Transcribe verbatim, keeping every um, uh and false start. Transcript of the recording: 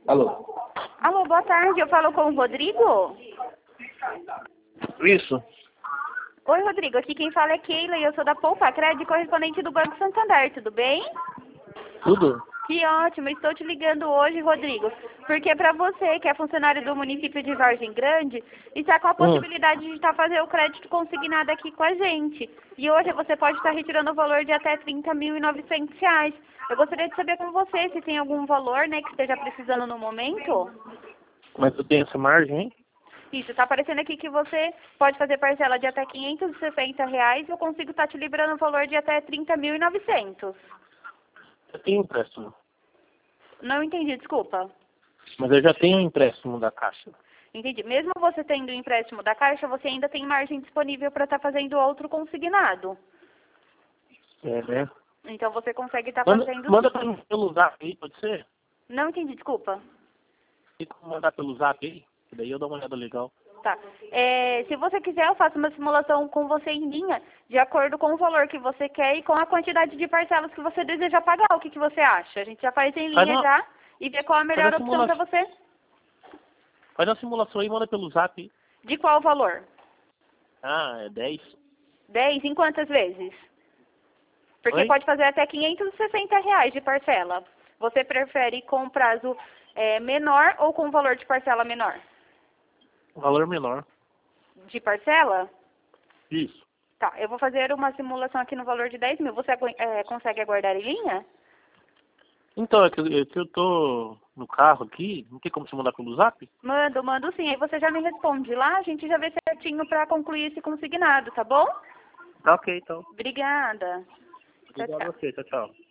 Alô? Alô, boa tarde. Eu falo com o Rodrigo? Isso. Oi, Rodrigo. Aqui quem fala é Keila e eu sou da Poupa Crédito, correspondente do Banco Santander. Tudo bem? Tudo? Que ótimo. Estou te ligando hoje, Rodrigo, porque para você, que é funcionário do município de Vargem Grande, está com a possibilidade de estar fazendo o crédito consignado aqui com a gente. E hoje você pode estar retirando o valor de até trinta mil e novecentos reais. Eu gostaria de saber com você se tem algum valor, né, que esteja precisando no momento. Mas eu tenho essa margem, hein? Isso, está aparecendo aqui que você pode fazer parcela de até quinhentos e sessenta reais e eu consigo estar te liberando o valor de até trinta mil e novecentos. Eu tenho empréstimo. Não entendi, desculpa. Mas eu já tenho um empréstimo da Caixa. Entendi. Mesmo você tendo o empréstimo da Caixa, você ainda tem margem disponível para estar fazendo outro consignado. É, né? Então você consegue estar Manda, fazendo... manda pra mim pelo zap aí, pode ser? Não entendi, desculpa. Tem como mandar pelo zap aí? Que daí eu dou uma olhada legal. Tá. É, se você quiser, eu faço uma simulação com você em linha, de acordo com o valor que você quer e com a quantidade de parcelas que você deseja pagar. O que, que você acha? A gente já faz em Faz linha uma, já e vê qual a melhor faz uma opção para simulação, você. faz uma simulação aí e manda pelo zap aí. De qual valor? Ah, é dez. dez em quantas vezes? Porque Oi? pode fazer até quinhentos e sessenta reais de parcela. Você prefere com prazo é, menor ou com valor de parcela menor? Um valor menor. De parcela? Isso. Tá, eu vou fazer uma simulação aqui no valor de dez mil. Você agu- é, consegue aguardar em linha? Então, é que eu, é que eu tô no carro aqui, não tem como você mandar pelo zap? Mando, mando sim. Aí você já me responde lá, a gente já vê certinho para concluir esse consignado, tá bom? Tá ok, então. Obrigada. Tchau, Obrigado tchau. a você, tchau, tchau.